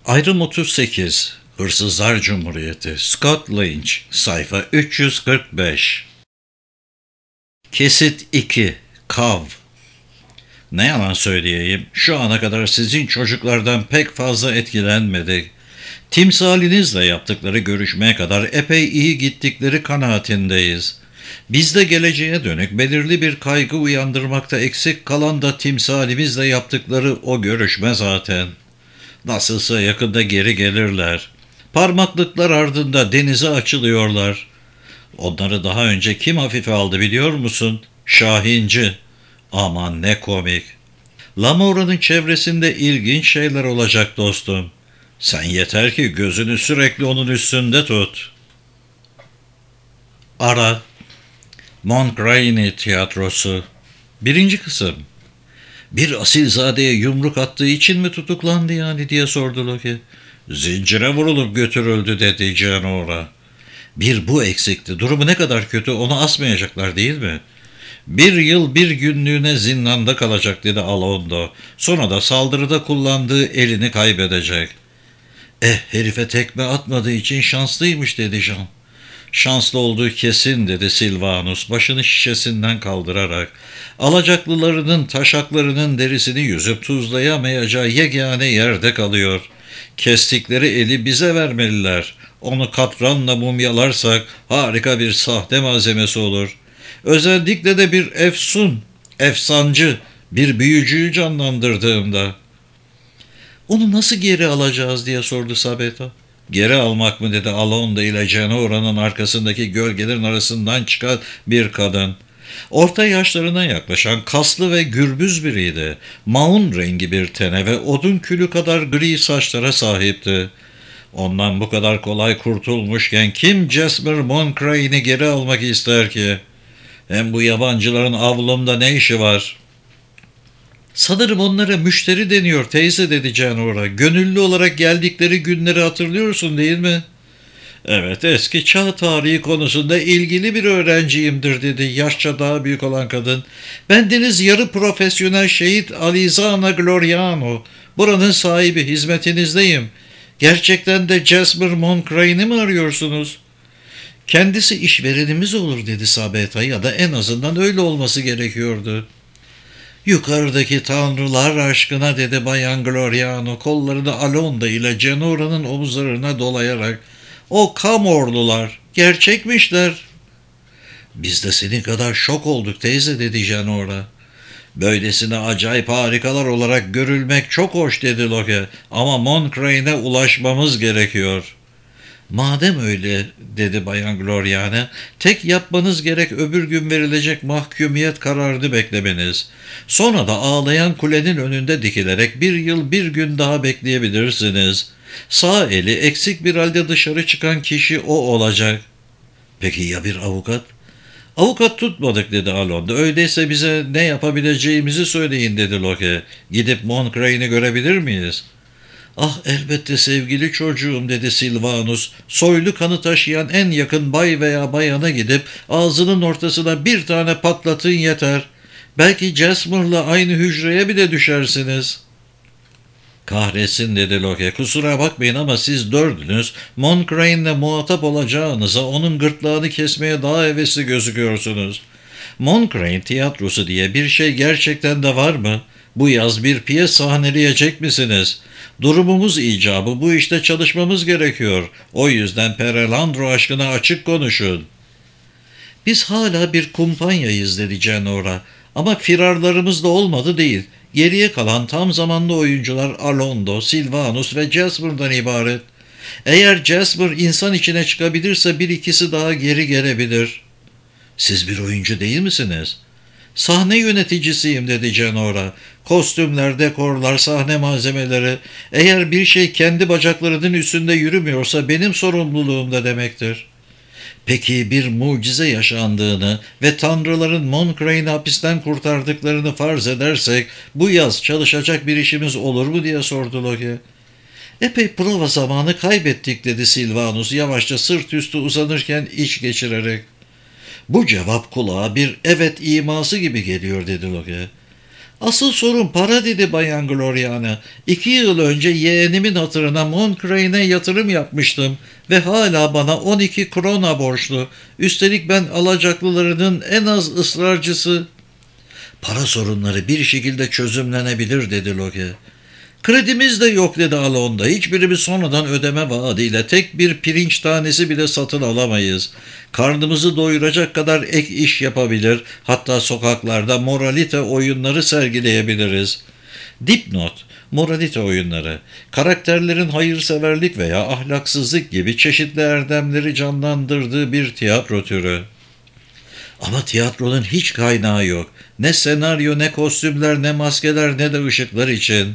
Ayrım 38. Hırsızlar Cumhuriyeti. Scott Lynch. Sayfa 345. Kesit 2. Kav. Ne yalan söyleyeyim, şu ana kadar sizin çocuklardan pek fazla etkilenmedik. Timsalinizle yaptıkları görüşmeye kadar epey iyi gittikleri kanaatindeyiz. Bizde geleceğe dönük belirli bir kaygı uyandırmakta eksik kalan da timsalimizle yaptıkları o görüşme zaten. Nasılsa yakında geri gelirler. Parmaklıklar ardında denize açılıyorlar. Onları daha önce kim hafife aldı biliyor musun? Şahinci. Aman ne komik. Lamora'nın çevresinde ilginç şeyler olacak dostum. Sen yeter ki gözünü sürekli onun üstünde tut. Ara. Montgrani Tiyatrosu. 1. Kısım. Bir asilzadeye yumruk attığı için mi tutuklandı yani diye sordu Loki. Zincire vurulup götürüldü dedi Canora. Bir bu eksikti. Durumu ne kadar kötü onu asmayacaklar değil mi? 1 yıl 1 günlüğüne zindanda kalacak dedi Alondo. Sonra da saldırıda kullandığı elini kaybedecek. Herife tekme atmadığı için şanslıymış dedi Jean. Şanslı olduğu kesin dedi Silvanus başını şişesinden kaldırarak. Alacaklılarının taşaklarının derisini yüzüp tuzlayamayacağı yegane yerde kalıyor. Kestikleri eli bize vermeliler. Onu katranla mumyalarsak harika bir sahte malzemesi olur. Özellikle de bir efsancı, bir büyücüyü canlandırdığımda. Onu nasıl geri alacağız diye sordu Sabeto. Geri almak mı dedi Alonda ile Cenora'nın arkasındaki gölgelerin arasından çıkan bir kadın. Orta yaşlarına yaklaşan kaslı ve gürbüz biriydi. Maun rengi bir tene ve odun külü kadar gri saçlara sahipti. Ondan bu kadar kolay kurtulmuşken kim Jasper Moncrane'i geri almak ister ki? Hem bu yabancıların avlumda ne işi var? Sanırım onlara müşteri deniyor teyze dedi Canora. Gönüllü olarak geldikleri günleri hatırlıyorsun değil mi? Evet, eski çağ tarihi konusunda ilgili bir öğrenciyimdir dedi yaşça daha büyük olan kadın. Bendeniz yarı profesyonel şehit Alizana Gloriano. Buranın sahibi, hizmetinizdeyim. Gerçekten de Jasper Moncrane'i mi arıyorsunuz? Kendisi işverenimiz olur dedi Sabeta, ya da en azından öyle olması gerekiyordu. Yukarıdaki tanrılar aşkına dedi Bayan Gloriano kollarını Alonda ile Cenora'nın omuzlarına dolayarak. O Kamorlular gerçekmişler. Biz de senin kadar şok olduk teyze dedi Cenora. Böylesine acayip harikalar olarak görülmek çok hoş dedi Loki, ama Moncrane'e ulaşmamız gerekiyor. Madem öyle dedi Bayan Gloriana, tek yapmanız gerek öbür gün verilecek mahkumiyet kararını beklemeniz. Sonra da ağlayan kulenin önünde dikilerek 1 yıl 1 gün daha bekleyebilirsiniz. Sağ eli eksik bir halde dışarı çıkan kişi o olacak. Peki ya bir avukat? Avukat tutmadık dedi Alonda. Öyleyse bize ne yapabileceğimizi söyleyin dedi Loki. Gidip Moncrane'i görebilir miyiz? Ah elbette sevgili çocuğum dedi Silvanus. Soylu kanı taşıyan en yakın bay veya bayana gidip ağzının ortasına bir tane patlatın yeter. Belki Jasper'la aynı hücreye bile düşersiniz. Kahretsin dedi Loki. Kusura bakmayın ama siz dördünüz Moncrane'le muhatap olacağınıza onun gırtlağını kesmeye daha hevesli gözüküyorsunuz. Moncrane tiyatrosu diye bir şey gerçekten de var mı? Bu yaz bir piyes sahneleyecek misiniz? Durumumuz icabı bu işte çalışmamız gerekiyor. O yüzden Perelandro aşkına açık konuşun. Biz hala bir kumpanyayız dedi Cenora. Ama firarlarımız da olmadı değil. Geriye kalan tam zamanlı oyuncular Alondo, Silvanus ve Jasper'dan ibaret. Eğer Jasper insan içine çıkabilirse bir ikisi daha geri gelebilir. Siz bir oyuncu değil misiniz? Sahne yöneticisiyim dedi Cenora. Kostümler, dekorlar, sahne malzemeleri. Eğer bir şey kendi bacaklarının üstünde yürümüyorsa benim sorumluluğumda demektir. Peki bir mucize yaşandığını ve tanrıların Moncrane'i hapisten kurtardıklarını farz edersek bu yaz çalışacak bir işimiz olur mu diye sordu Loki. Epey prova zamanı kaybettik dedi Silvanus yavaşça sırt üstü uzanırken iç geçirerek. Bu cevap kulağa bir evet iması gibi geliyor dedi Loki. Asıl sorun para dedi Bayan Gloriana. 2 yıl önce yeğenimin hatırına Moncrane'e yatırım yapmıştım ve hala bana 12 krona borçlu. Üstelik ben alacaklılarının en az ısrarcısı. Para sorunları bir şekilde çözümlenebilir dedi Loke. Kredimiz de yok dedi Alon'da. Hiçbirimiz sonradan ödeme vaadiyle tek bir pirinç tanesi bile satın alamayız. Karnımızı doyuracak kadar ek iş yapabilir, hatta sokaklarda moralite oyunları sergileyebiliriz. Dipnot: moralite oyunları, karakterlerin hayırseverlik veya ahlaksızlık gibi çeşitli erdemleri canlandırdığı bir tiyatro türü. Ama tiyatronun hiç kaynağı yok. Ne senaryo, ne kostümler, ne maskeler, ne de ışıklar için.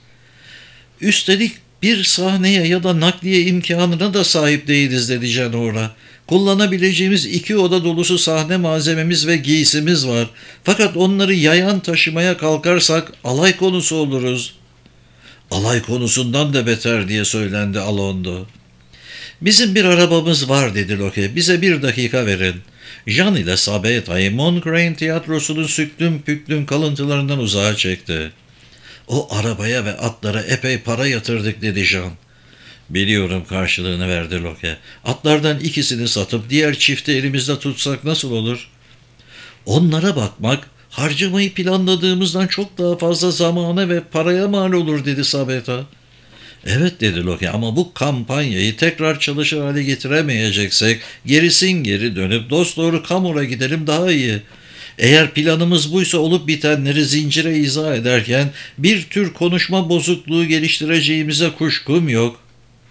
Üstelik bir sahneye ya da nakliye imkanına da sahip değiliz dedi Canora. Kullanabileceğimiz 2 oda dolusu sahne malzememiz ve giysimiz var. Fakat onları yayan taşımaya kalkarsak alay konusu oluruz. Alay konusundan da beter diye söylendi Alondo. Bizim bir arabamız var dedi Loke. Bize 1 dakika verin. Jean ile Sabeta'yı Moncrain tiyatrosunun süklüm püklüm kalıntılarından uzağa çekti. O arabaya ve atlara epey para yatırdık dedi Jean. Biliyorum karşılığını verdi Loke. Atlardan 2'sini satıp diğer çifti elimizde tutsak nasıl olur? Onlara bakmak harcamayı planladığımızdan çok daha fazla zamana ve paraya mal olur dedi Sabeta. Evet dedi Loki, ama bu kampanyayı tekrar çalışır hale getiremeyeceksek gerisin geri dönüp dosdoğru Kamur'a gidelim daha iyi. Eğer planımız buysa olup bitenleri zincire izah ederken bir tür konuşma bozukluğu geliştireceğimize kuşkum yok.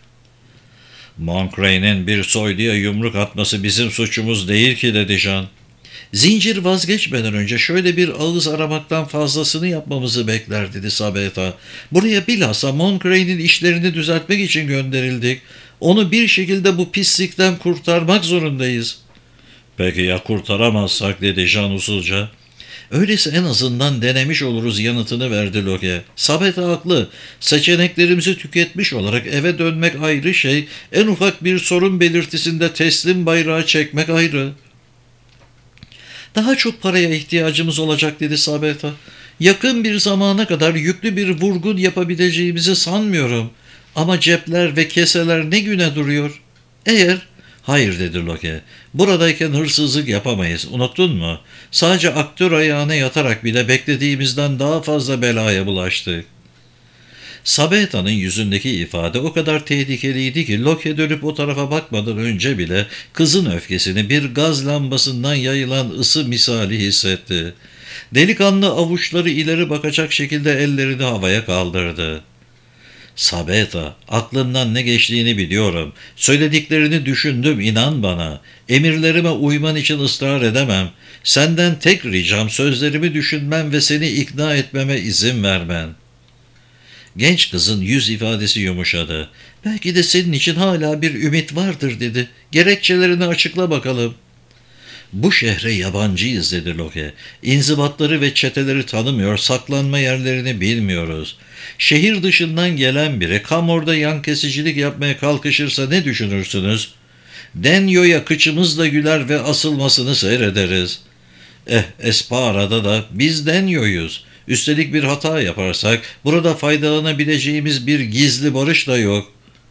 Moncrane'in bir soyluya yumruk atması bizim suçumuz değil ki dedi Jean. Zincir vazgeçmeden önce şöyle bir ağız aramaktan fazlasını yapmamızı bekler dedi Sabeta. Buraya bilhassa Moncrane'in işlerini düzeltmek için gönderildik. Onu bir şekilde bu pislikten kurtarmak zorundayız. Peki ya kurtaramazsak dedi Jean usulca. Öyleyse en azından denemiş oluruz yanıtını verdi Loke. Sabeta haklı. Seçeneklerimizi tüketmiş olarak eve dönmek ayrı şey, en ufak bir sorun belirtisinde teslim bayrağı çekmek ayrı. Daha çok paraya ihtiyacımız olacak dedi Sabeta. Yakın bir zamana kadar yüklü bir vurgun yapabileceğimizi sanmıyorum. Ama cepler ve keseler ne güne duruyor? Hayır dedi Loke. Buradayken hırsızlık yapamayız. Unuttun mu? Sadece aktör ayağına yatarak bile beklediğimizden daha fazla belaya bulaştık. Sabeta'nın yüzündeki ifade o kadar tehlikeliydi ki Loke dönüp o tarafa bakmadan önce bile kızın öfkesini bir gaz lambasından yayılan ısı misali hissetti. Delikanlı avuçları ileri bakacak şekilde ellerini havaya kaldırdı. Sabeta, aklından ne geçtiğini biliyorum. Söylediklerini düşündüm, inan bana. Emirlerime uyman için ısrar edemem. Senden tek ricam sözlerimi düşünmen ve seni ikna etmeme izin vermen. Genç kızın yüz ifadesi yumuşadı. Belki de senin için hala bir ümit vardır dedi. Gerekçelerini açıkla bakalım. Bu şehre yabancıyız dedi Loke. İnzibatları ve çeteleri tanımıyor, saklanma yerlerini bilmiyoruz. Şehir dışından gelen biri Kamor'da yan kesicilik yapmaya kalkışırsa ne düşünürsünüz? Denyo'ya kıçımızla güler ve asılmasını seyrederiz. Espara'da da biz Denyo'yuz. Üstelik bir hata yaparsak burada faydalanabileceğimiz bir gizli barış da yok.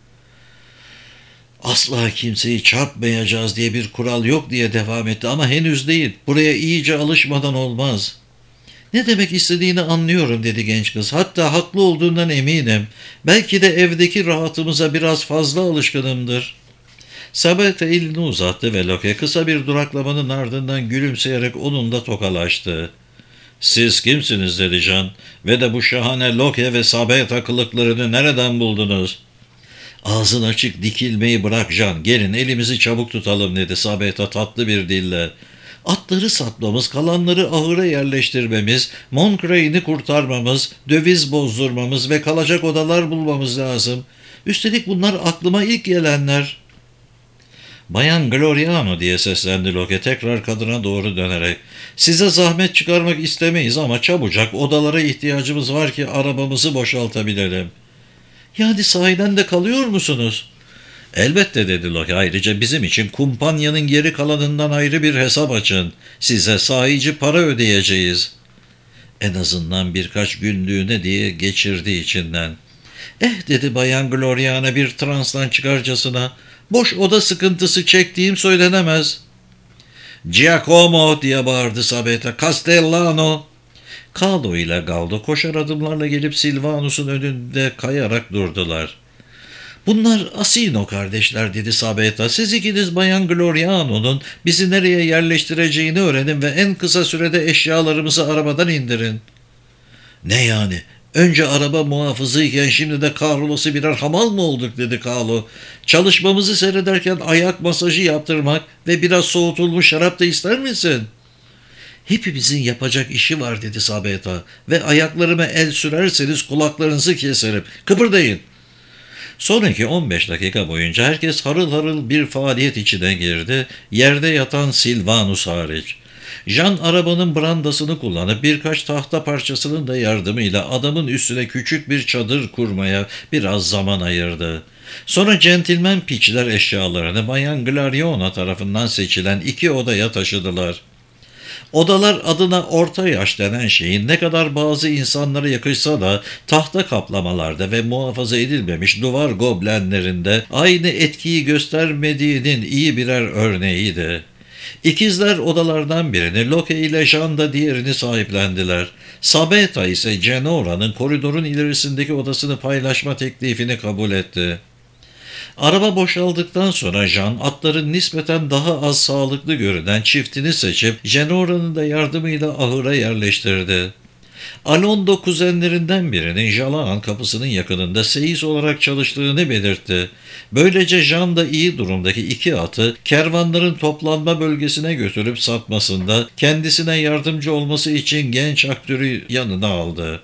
Asla kimseyi çarpmayacağız diye bir kural yok diye devam etti ama henüz değil. Buraya iyice alışmadan olmaz. Ne demek istediğini anlıyorum dedi genç kız. Hatta haklı olduğundan eminim. Belki de evdeki rahatımıza biraz fazla alışkınımdır. Sabete elini uzattı ve Loke kısa bir duraklamanın ardından gülümseyerek onunla tokalaştı. Siz kimsiniz dedi Jean ve de bu şahane Loke ve Sabeta kılıklarını nereden buldunuz? Ağzın açık dikilmeyi bırak Jean, gelin elimizi çabuk tutalım dedi Sabeta tatlı bir dille. Atları satmamız, kalanları ahıra yerleştirmemiz, Moncrane'i kurtarmamız, döviz bozdurmamız ve kalacak odalar bulmamız lazım. Üstelik bunlar aklıma ilk gelenler. Bayan Gloriano diye seslendi Loke tekrar kadına doğru dönerek. Size zahmet çıkarmak istemeyiz ama çabucak odalara ihtiyacımız var ki arabamızı boşaltabilelim. Yani sahiden de kalıyor musunuz? Elbette dedi Loki. Ayrıca bizim için kumpanyanın geri kalanından ayrı bir hesap açın. Size sahici para ödeyeceğiz. En azından birkaç günlüğüne diye geçirdi içinden. Dedi Bayan Gloriana bir transtan çıkarcasına. Boş oda sıkıntısı çektiğim söylenemez. Giacomo diye bağırdı Sabeta. Castellano. Carlo ile Galdo koşar adımlarla gelip Silvanus'un önünde kayarak durdular. Bunlar Asino kardeşler dedi Sabeta. Siz ikiniz Bayan Gloriano'nun bizi nereye yerleştireceğini öğrenin ve en kısa sürede eşyalarımızı arabadan indirin. Ne yani? Önce araba muhafızıyken şimdi de kahrolası birer hamal mı olduk dedi Carlo. Çalışmamızı seyrederken ayak masajı yaptırmak ve biraz soğutulmuş şarap da ister misin? Hepimizin yapacak işi var dedi Sabeta ve ayaklarıma el sürerseniz kulaklarınızı keserim. Kıpırdayın. Sonraki 15 dakika boyunca herkes harıl harıl bir faaliyet içine girdi, yerde yatan Silvanus hariç. Jean arabanın brandasını kullanıp birkaç tahta parçasının da yardımıyla adamın üstüne küçük bir çadır kurmaya biraz zaman ayırdı. Sonra centilmen piçler eşyalarını Bayan Glariona tarafından seçilen 2 odaya taşıdılar. Odalar adına orta yaş denen şeyin ne kadar bazı insanlara yakışsa da tahta kaplamalarda ve muhafaza edilmemiş duvar goblenlerinde aynı etkiyi göstermediğinin iyi birer örneğiydi. İkizler odalardan birini, Loke ile Jean da diğerini sahiplendiler. Sabeta ise Cenora'nın koridorun ilerisindeki odasını paylaşma teklifini kabul etti. Araba boşaldıktan sonra Jean atların nispeten daha az sağlıklı görünen çiftini seçip Genora'nın da yardımıyla ahıra yerleştirdi. Alondo kuzenlerinden birinin Jalan kapısının yakınında seyis olarak çalıştığını belirtti. Böylece Jean da iyi durumdaki 2 atı kervanların toplanma bölgesine götürüp satmasında kendisine yardımcı olması için genç aktörü yanına aldı.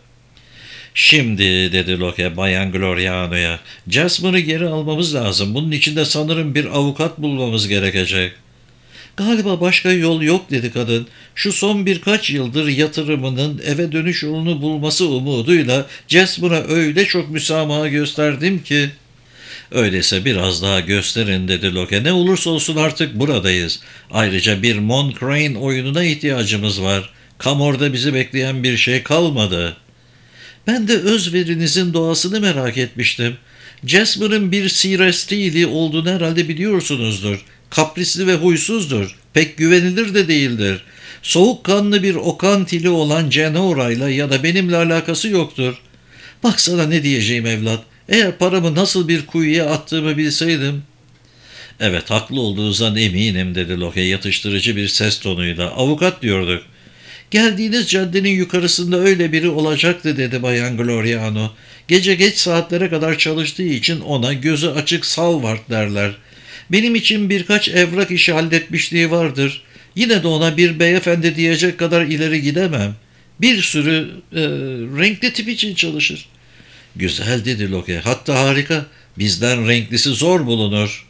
Şimdi dedi Loke Bayan Gloriano'ya. Jasper'ı geri almamız lazım. Bunun için de sanırım bir avukat bulmamız gerekecek. Galiba başka yol yok dedi kadın. Şu son birkaç yıldır yatırımının eve dönüş yolunu bulması umuduyla Jasper'a öyle çok müsamaha gösterdim ki. Öyleyse biraz daha gösterin dedi Loke. Ne olursa olsun artık buradayız. Ayrıca bir Mon Crane oyununa ihtiyacımız var. Kamor'da bizi bekleyen bir şey kalmadı. Ben de özverinizin doğasını merak etmiştim. Jasper'ın bir Sirestili olduğunu herhalde biliyorsunuzdur. Kaprisli ve huysuzdur. Pek güvenilir de değildir. Soğukkanlı bir okantili olan Cenora'yla ya da benimle alakası yoktur. Baksana ne diyeceğim evlat. Eğer paramı nasıl bir kuyuya attığımı bilseydim. Evet haklı olduğunuzdan eminim dedi Loke yatıştırıcı bir ses tonuyla. Avukat diyorduk. Geldiğiniz caddenin yukarısında öyle biri olacaktı dedi Bayan Gloriano. Gece geç saatlere kadar çalıştığı için ona gözü açık Salvart derler. Benim için birkaç evrak işi halletmişliği vardır. Yine de ona bir beyefendi diyecek kadar ileri gidemem. Bir sürü renkli tip için çalışır. Güzel dedi Loke. Hatta harika. Bizden renklisi zor bulunur.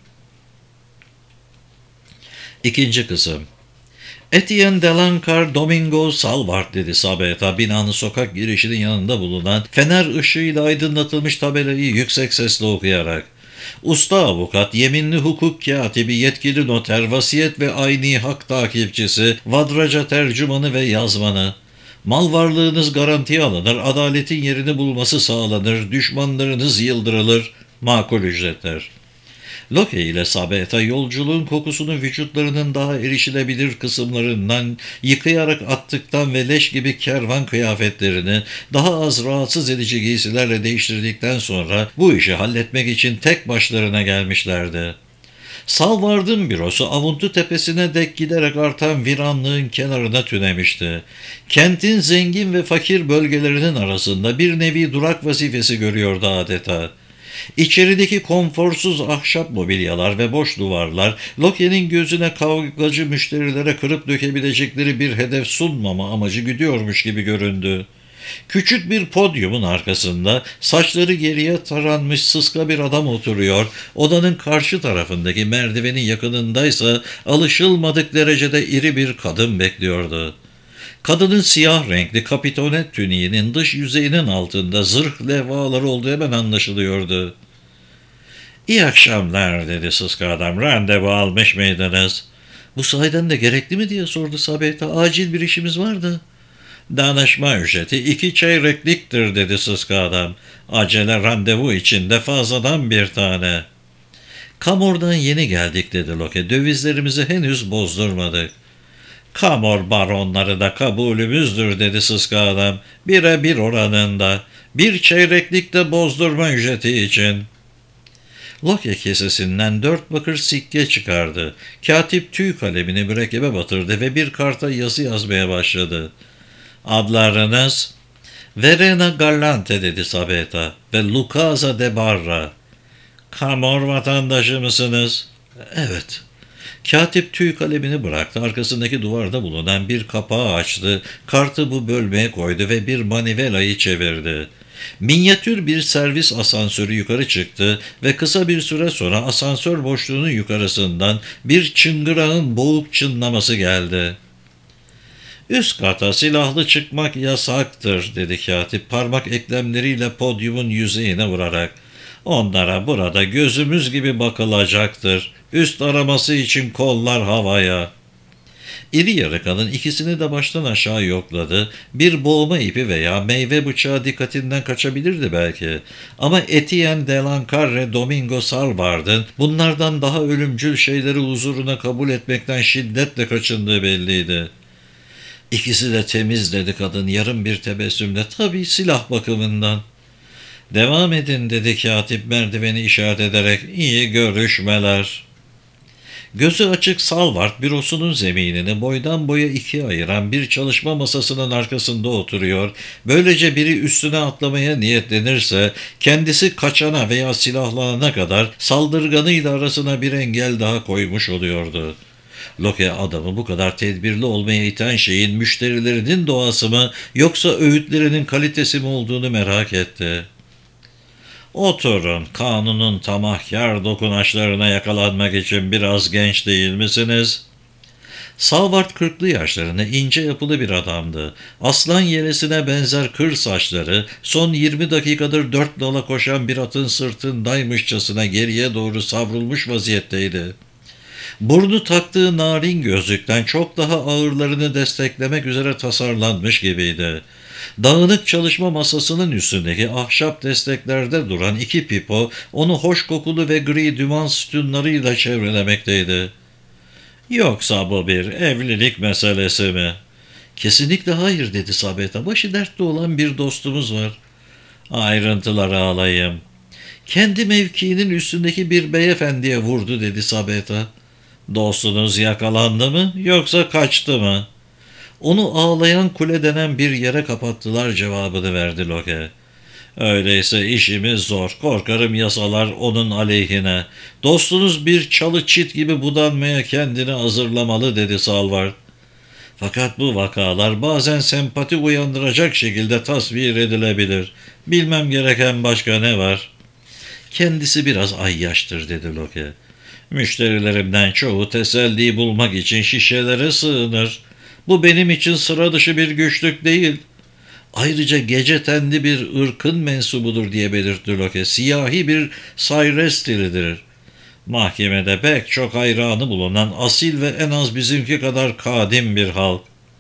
İkinci kısım. Etienne Delancar Domingo Salvart dedi Sabeta binanın sokak girişinin yanında bulunan fener ışığıyla aydınlatılmış tabelayı yüksek sesle okuyarak. Usta avukat, yeminli hukuk katibi, yetkili noter, vasiyet ve ayni hak takipçisi, vadraca tercümanı ve yazmanı. Mal varlığınız garantiye alınır, adaletin yerini bulması sağlanır, düşmanlarınız yıldırılır, makul ücretler. Loke ile Sabeta yolculuğun kokusunu vücutlarının daha erişilebilir kısımlarından yıkayarak attıktan ve leş gibi kervan kıyafetlerini daha az rahatsız edici giysilerle değiştirdikten sonra bu işi halletmek için tek başlarına gelmişlerdi. Salvard'ın bürosu Avuntu tepesine dek giderek artan viranlığın kenarına tünemişti. Kentin zengin ve fakir bölgelerinin arasında bir nevi durak vazifesi görüyordu adeta. İçerideki konforsuz ahşap mobilyalar ve boş duvarlar, Loke'nin gözüne kavgacı müşterilere kırıp dökebilecekleri bir hedef sunmama amacı güdüyormuş gibi göründü. Küçük bir podyumun arkasında saçları geriye taranmış sıska bir adam oturuyor, odanın karşı tarafındaki merdivenin yakınındaysa alışılmadık derecede iri bir kadın bekliyordu. Kadının siyah renkli kapitonet tüniğinin dış yüzeyinin altında zırh levhaları olduğu hemen anlaşılıyordu. "İyi akşamlar" dedi sıska adam. "Randevu almış mıydınız?" "Bu sahiden de gerekli mi?" diye sordu Sabeta. "Acil bir işimiz var da." Danışma ücreti 2 çeyrekliktir dedi sıska adam. Acele randevu içinde fazladan bir tane. Kamor'dan yeni geldik dedi Loke. Dövizlerimizi henüz bozdurmadık. Kamor baronları da kabulümüzdür dedi sıska adam. 1'e 1 oranında. 1 çeyreklik de bozdurma ücreti için. Loke kesesinden 4 bakır sikke çıkardı. Katip tüy kalemini mürekkebe batırdı ve bir karta yazı yazmaya başladı. Adlarınız? Verena Galante dedi Sabeta ve Lucasa de Barra. Kamor vatandaşı mısınız? Evet. Katip tüy kalemini bıraktı. Arkasındaki duvarda bulunan bir kapağı açtı. Kartı bu bölmeye koydu ve bir manivelayı çevirdi. Minyatür bir servis asansörü yukarı çıktı ve kısa bir süre sonra asansör boşluğunun yukarısından bir çıngırağın boğuk çınlaması geldi. Üst kata silahlı çıkmak yasaktır dedi katip parmak eklemleriyle podyumun yüzeyine vurarak. Onlara burada gözümüz gibi bakılacaktır. Üst araması için kollar havaya. İri yarı kadın ikisini de baştan aşağı yokladı. Bir boğma ipi veya meyve bıçağı dikkatinden kaçabilirdi belki. Ama Etienne Delancarre Domingo Salvard'ın bunlardan daha ölümcül şeyleri huzuruna kabul etmekten şiddetle kaçındığı belliydi. İkisi de temiz dedi kadın yarım bir tebessümle. Tabii silah bakımından. Devam edin dedi katip merdiveni işaret ederek. İyi görüşmeler. Gözü açık Salvard bürosunun zeminini boydan boya ikiye ayıran bir çalışma masasının arkasında oturuyor. Böylece biri üstüne atlamaya niyetlenirse kendisi kaçana veya silahlanana kadar saldırganıyla arasına bir engel daha koymuş oluyordu. Loke adamı bu kadar tedbirli olmaya iten şeyin müşterilerinin doğası mı yoksa öğütlerinin kalitesi mi olduğunu merak etti. Oturun, kanunun tamahkar dokunaçlarına yakalanmak için biraz genç değil misiniz? Salvard 40'lı yaşlarında ince yapılı bir adamdı. Aslan yelesine benzer kır saçları son 20 dakikadır 4 nala koşan bir atın sırtındaymışçasına geriye doğru savrulmuş vaziyetteydi. Burnu taktığı narin gözlükten çok daha ağırlarını desteklemek üzere tasarlanmış gibiydi. Dağınık çalışma masasının üstündeki ahşap desteklerde duran 2 pipo onu hoş kokulu ve gri düman sütunlarıyla çevrelemekteydi. Yoksa bu bir evlilik meselesi mi? Kesinlikle hayır dedi Sabeta. Başı dertte olan bir dostumuz var. Ayrıntıları alayım. Kendi mevkiinin üstündeki bir beyefendiye vurdu dedi Sabeta. Dostunuz yakalandı mı yoksa kaçtı mı? Onu ağlayan kule denen bir yere kapattılar cevabını verdi Loke. Öyleyse işimiz zor. Korkarım yasalar onun aleyhine. Dostunuz bir çalı çit gibi budanmaya kendini hazırlamalı dedi Salvard. Fakat bu vakalar bazen sempati uyandıracak şekilde tasvir edilebilir. Bilmem gereken başka ne var? Kendisi biraz ayyaştır dedi Loke. Müşterilerimden çoğu teselli bulmak için şişelere sığınır. Bu benim için sıra dışı bir güçlük değil. Ayrıca gece tendi bir ırkın mensubudur diye belirtti Loke. Siyahi bir Sayrestilidir. Mahkemede pek çok hayranı bulunan asil ve en az bizimki kadar kadim bir halk.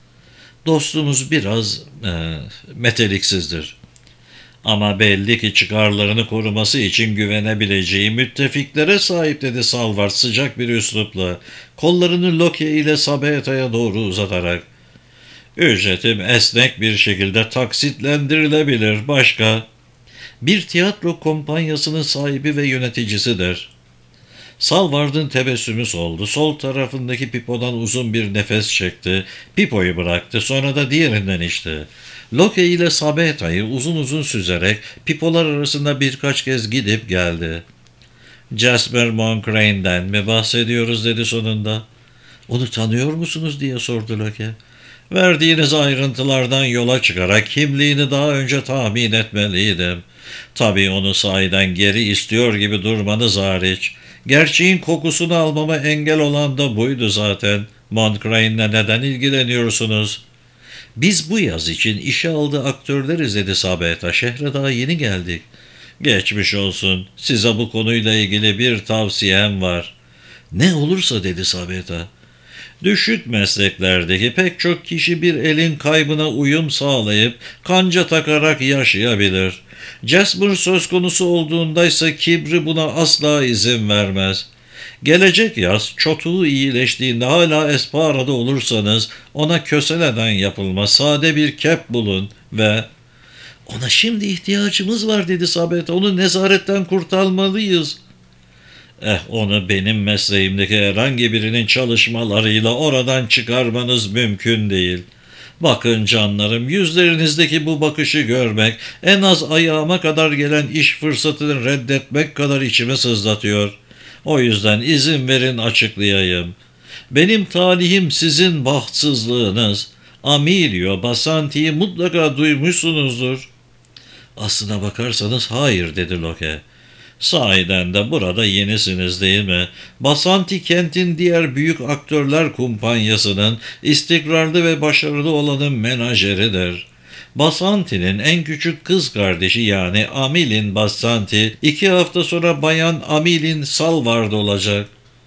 Dostumuz biraz meteliksizdir. Ama belli ki çıkarlarını koruması için güvenebileceği müttefiklere sahip dedi Salvard sıcak bir üslupla. Kollarını Loke ile Sabeta'ya doğru uzatarak. Ücretim esnek bir şekilde taksitlendirilebilir. Başka? Bir tiyatro kompanyasının sahibi ve yöneticisidir. Salvard'ın tebessümü soldu. Sol tarafındaki pipodan uzun bir nefes çekti. Pipoyu bıraktı. Sonra da diğerinden içti. Loke ile Sabeta'yı uzun uzun süzerek pipolar arasında birkaç kez gidip geldi. Jasper Moncrane'den mi bahsediyoruz dedi sonunda. Onu tanıyor musunuz diye sordu Loke. Verdiğiniz ayrıntılardan yola çıkarak kimliğini daha önce tahmin etmeliydim. Tabii onu sahiden geri istiyor gibi durmanız hariç. Gerçeğin kokusunu almama engel olan da buydu zaten. Moncrane'le neden ilgileniyorsunuz? Biz bu yaz için işe aldığı aktörleriz dedi Sabeta. Şehre daha yeni geldik. Geçmiş olsun. Size bu konuyla ilgili bir tavsiyem var. Ne olursa dedi Sabeta. Düşük mesleklerdeki pek çok kişi bir elin kaybına uyum sağlayıp kanca takarak yaşayabilir. Jasper söz konusu olduğundaysa kibri buna asla izin vermez. Gelecek yaz çotuğu iyileştiğinde hala Espara'da olursanız ona köseleden yapılma sade bir kep bulun ve ona şimdi ihtiyacımız var dedi Sabet. Onu nezaretten kurtarmalıyız. Onu benim mesleğimdeki herhangi birinin çalışmalarıyla oradan çıkarmanız mümkün değil. Bakın canlarım, yüzlerinizdeki bu bakışı görmek, en az ayağıma kadar gelen iş fırsatını reddetmek kadar içimi sızlatıyor. O yüzden izin verin açıklayayım. Benim talihim sizin bahtsızlığınız. Amilio Basanti'yi mutlaka duymuşsunuzdur. Aslına bakarsanız hayır dedi Loke. Sahiden de burada yenisiniz değil mi? Basanti kentin diğer büyük aktörler kumpanyasının istikrarlı ve başarılı olanın menajeridir. Basanti'nin en küçük kız kardeşi yani Amilin Basanti 2 hafta sonra bayan Amilin Salvard olacak.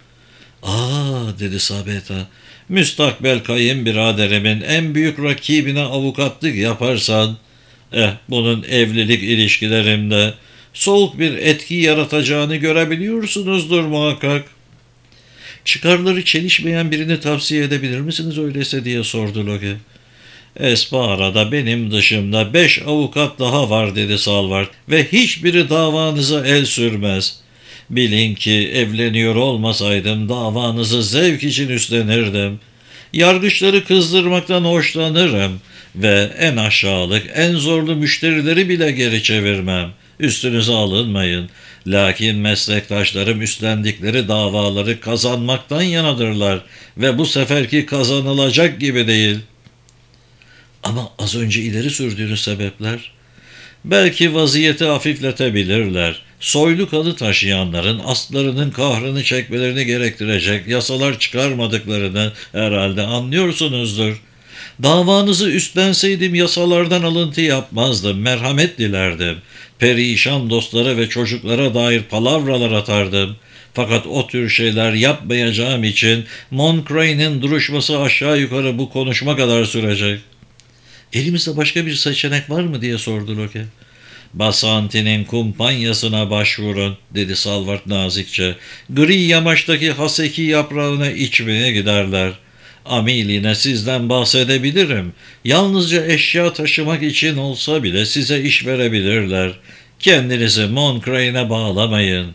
Aa dedi Sabeta. Müstakbel kayınbiraderimin en büyük rakibine avukatlık yaparsan, bunun evlilik ilişkilerimde soğuk bir etki yaratacağını görebiliyorsunuzdur muhakkak. Çıkarları çelişmeyen birini tavsiye edebilir misiniz öyleyse diye sordu Loki. Espara'da benim dışımda 5 avukat daha var dedi Salvard ve hiçbiri davanıza el sürmez. Bilin ki evleniyor olmasaydım davanızı zevk için üstlenirdim. Yargıçları kızdırmaktan hoşlanırım ve en aşağılık, en zorlu müşterileri bile geri çevirmem. Üstünüze alınmayın. Lakin meslektaşlarım üstlendikleri davaları kazanmaktan yanadırlar ve bu seferki kazanılacak gibi değil. Ama az önce ileri sürdüğünüz sebepler, belki vaziyeti hafifletebilirler. Soylu kanı taşıyanların aslarının kahrını çekmelerini gerektirecek yasalar çıkarmadıklarını herhalde anlıyorsunuzdur. Davanızı üstlenseydim yasalardan alıntı yapmazdım, merhamet dilerdim. Perişan dostlara ve çocuklara dair palavralar atardım. Fakat o tür şeyler yapmayacağım için Moncraine'in duruşması aşağı yukarı bu konuşma kadar sürecek. Elimizde başka bir seçenek var mı diye sordu Loke. Basanti'nin kumpanyasına başvurun dedi Salvard nazikçe. Gri yamaçtaki haseki yaprağına içmeye giderler. Amiline sizden bahsedebilirim. Yalnızca eşya taşımak için olsa bile size iş verebilirler. Kendinizi Moncraine'e bağlamayın.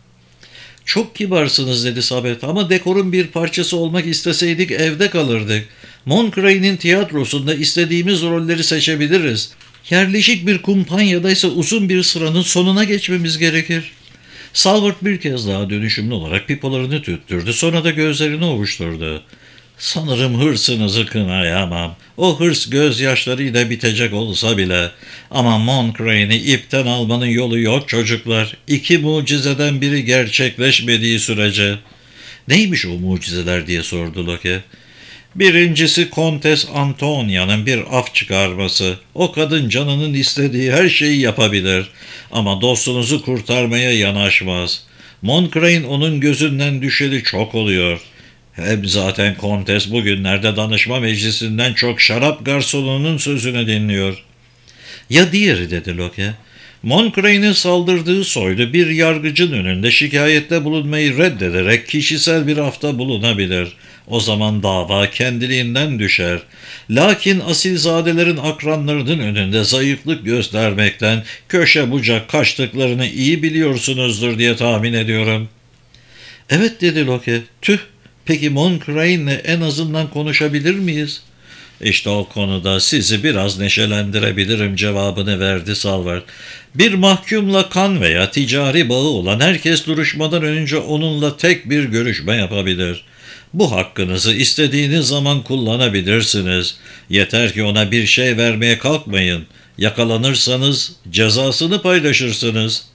Çok kibarsınız dedi Sabet ama dekorun bir parçası olmak isteseydik evde kalırdık. Moncraine'in tiyatrosunda istediğimiz rolleri seçebiliriz. Yerleşik bir kumpanyada ise uzun bir sıranın sonuna geçmemiz gerekir. Salvard bir kez daha dönüşümlü olarak pipolarını tüttürdü, sonra da gözlerini ovuşturdu. Sanırım hırsınızı kınayamam. O hırs gözyaşlarıyla bitecek olsa bile. Ama Moncraine'i ipten almanın yolu yok çocuklar. 2 mucizeden biri gerçekleşmediği sürece. Neymiş o mucizeler diye sordu Loki. Birincisi Kontes Antonia'nın bir af çıkarması. O kadın canının istediği her şeyi yapabilir. Ama dostunuzu kurtarmaya yanaşmaz. Moncraine onun gözünden düşeli çok oluyor. Hem zaten Kontes bugünlerde danışma meclisinden çok şarap garsonunun sözünü dinliyor. Ya diğeri dedi Loki. Moncraine'in saldırdığı soylu bir yargıcın önünde şikayette bulunmayı reddederek kişisel bir afta bulunabilir. O zaman dava kendiliğinden düşer. Lakin asilzadelerin akranlarının önünde zayıflık göstermekten köşe bucak kaçtıklarını iyi biliyorsunuzdur diye tahmin ediyorum. Evet dedi Loki. Tüh. Peki Moncraine'le en azından konuşabilir miyiz? İşte o konuda sizi biraz neşelendirebilirim cevabını verdi Salvard. Bir mahkumla kan veya ticari bağı olan herkes duruşmadan önce onunla tek bir görüşme yapabilir. Bu hakkınızı istediğiniz zaman kullanabilirsiniz. Yeter ki ona bir şey vermeye kalkmayın. Yakalanırsanız cezasını paylaşırsınız.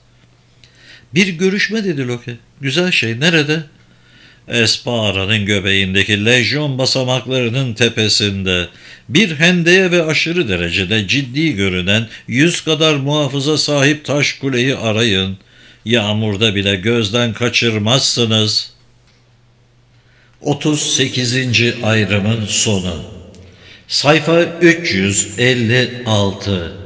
Bir görüşme dedi Loki. Güzel şey nerede? Espara'nın göbeğindeki lejyon basamaklarının tepesinde bir hendeye ve aşırı derecede ciddi görünen 100 kadar muhafıza sahip taş kuleyi arayın. Yağmurda bile gözden kaçırmazsınız.'' 38. ayrımın sonu. Sayfa 356.